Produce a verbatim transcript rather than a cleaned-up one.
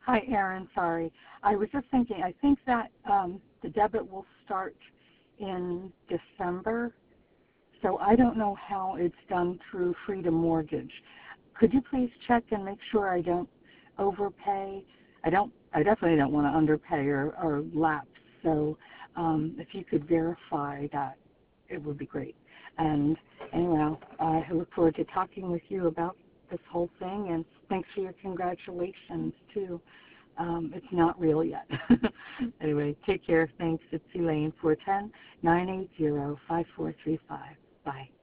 Hi, Erin. Sorry. I was just thinking, I think that um, the debit will start in December, so I don't know how it's done through Freedom Mortgage. Could you please check and make sure I don't overpay? I don't. I definitely don't want to underpay or, or lapse. So um, if you could verify that, it would be great. And anyway, I look forward to talking with you about this whole thing. And thanks for your congratulations too. Um, it's not real yet. Anyway, take care. Thanks. It's Elaine, four one zero, nine eight zero, five four three five. Bye.